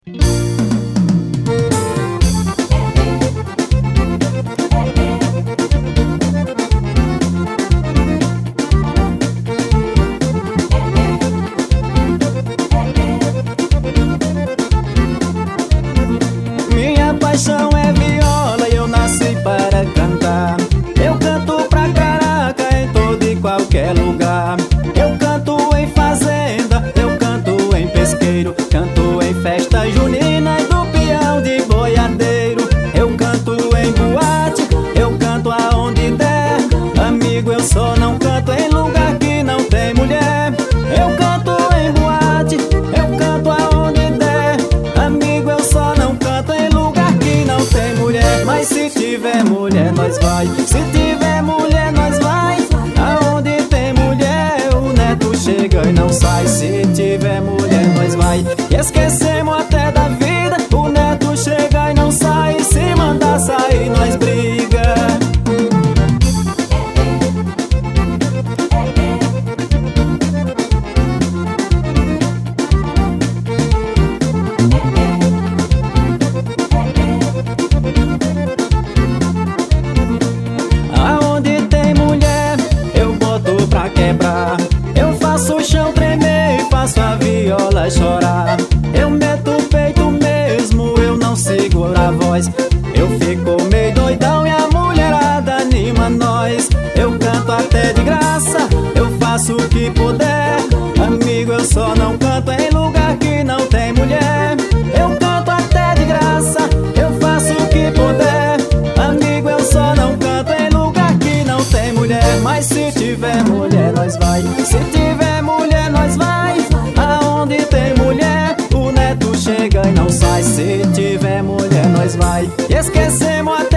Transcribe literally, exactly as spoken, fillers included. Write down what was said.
Minha paixão é viola e eu nasci para cantar. Eu canto pra caraca em todo e qualquer lugar. Eu canto em fazenda, eu canto em pesqueiro, canto em festa junina e do peão de boiadeiro. Eu canto em boate, eu canto aonde der. Amigo, eu só não canto em lugar que não tem mulher. Eu canto em boate, eu canto aonde der. Amigo, eu só não canto em lugar que não tem mulher. Mas se tiver mulher, nós vai. Se tiver mulher, nós vai. Aonde tem mulher, o neto chega e não sai. Se tiver mulher, nós vai. Esquecemos até da vida. O neto chega e não sai. Se mandar sair, nós briga. Aonde tem mulher, eu boto pra quebrar. Eu faço o chão tremer e faço a viola chorar. Eu meto o peito mesmo, eu não seguro a voz. Eu fico meio doidão e a mulherada anima nós. Eu canto até de graça, eu faço o que puder. Amigo, eu só não canto em lugar que não tem mulher. Eu canto até de graça, eu faço o que puder. Amigo, eu só não canto em lugar que não tem mulher. Mas se tiver mulher, nós vai. Se tiver mulher, nós vai. Aonde tem mulher, o neto chega e não sai. Se tiver mulher, nós vai. Esquecemos a